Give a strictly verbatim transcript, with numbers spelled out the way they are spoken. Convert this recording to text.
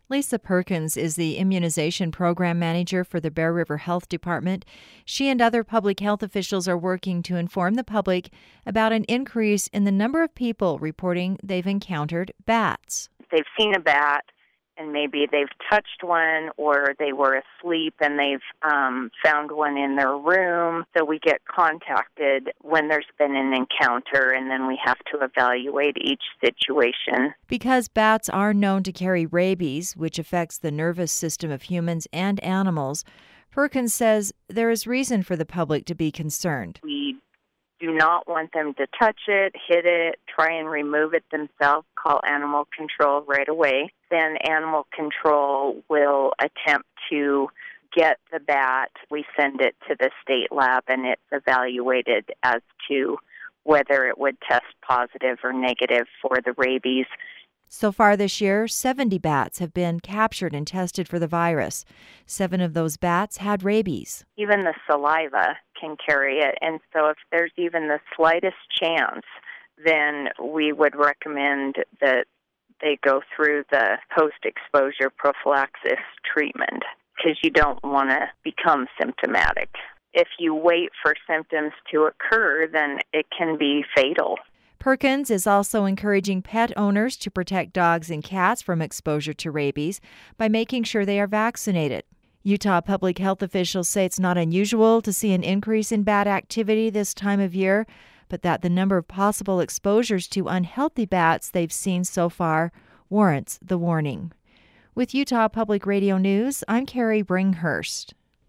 Lisa Perkins is the immunization program manager for the Bear River Health Department. She and other public health officials are working to inform the public about an increase in the number of people reporting they've encountered bats. They've seen a bat, and maybe they've touched one, or they were asleep and they've um, found one in their room. So we get contacted when there's been an encounter, and then we have to evaluate each situation. Because bats are known to carry rabies, which affects the nervous system of humans and animals, Perkins says there is reason for the public to be concerned. We do not want them to touch it, hit it, try and remove it themselves, call animal control right away. Then animal control will attempt to get the bat. We send it to the state lab, and it's evaluated as to whether it would test positive or negative for the rabies. So far this year, seventy bats have been captured and tested for the virus. Seven of those bats had rabies. Even the saliva can carry it, and so if there's even the slightest chance, then we would recommend that they go through the post-exposure prophylaxis treatment, because you don't want to become symptomatic. If you wait for symptoms to occur, then it can be fatal. Perkins is also encouraging pet owners to protect dogs and cats from exposure to rabies by making sure they are vaccinated. Utah public health officials say it's not unusual to see an increase in bat activity this time of year, but that the number of possible exposures to unhealthy bats they've seen so far warrants the warning. With Utah Public Radio News, I'm Carrie Bringhurst.